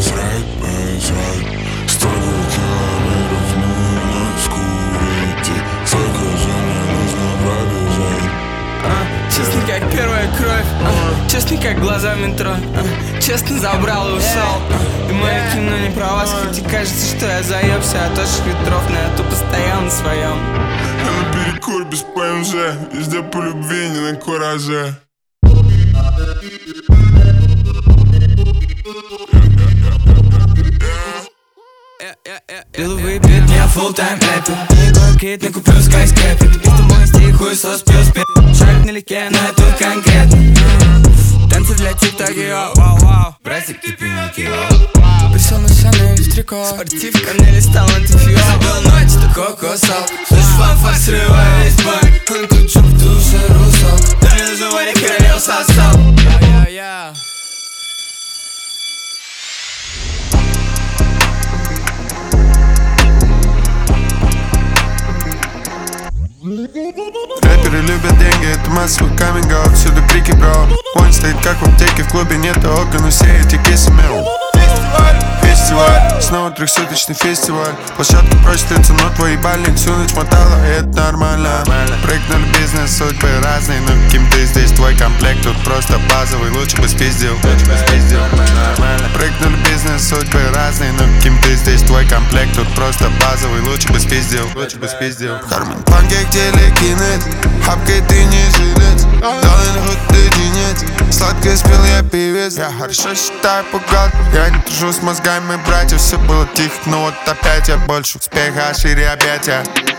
насрать. Столько километров нужно скурить, сколько же мне нужно пробежать. Честно, как первая кровь, честно, как глаза в метро, честно, забрал и ушел. И мое кино не про вас, хоть и кажется, что я заебся от ваших ветров, но я тупо стоял на своем. Я наперекор без ПМЖ, везде по любви, не на кураже. Пил выпит, я full-time рэпер. Никакой кит, не куплю скайскрепер. Это мой стих, хуесос плюс пи. Шаг налегке, но я тут конкретно. Танцы для тик-токи, вау-вау. Братик, ты пиноккио. Присел на сцену из трико. Спортивка не листал антифьюз. Забыл ночь, ты кокосал. Слышь, фанфар, срывая весь банк. Он тут чук, ты уже русал. Да не называли королев состав. Я-я-я. Рэперы любят деньги, это массовый каминг-аут. Всюду крики, бро. Конь стоит как в аптеке, в клубе нет окон, все эти кисы мел. Фестиваль, снова 300-тысячный фестиваль. Площадка просит лицо, но твой ебальник всю ночь мотала, и это нормально. Прыгнули бизнес, судьбы разные, но каким ты здесь, твой комплект тут просто базовый, лучше бы спиздил. Прыгнули бизнес, судьбы разные, но каким ты здесь, твой комплект тут просто базовый, лучше бы спиздил. Хармин панкейк телекинет, хапкой ты не жилец. Доллар худ ты денец, сладко спел я певец. Я хорошо считаю бухгалтер, я не дружу с мозгами братьев. Все было тихо, но вот опять я больше успеха, шире объятия.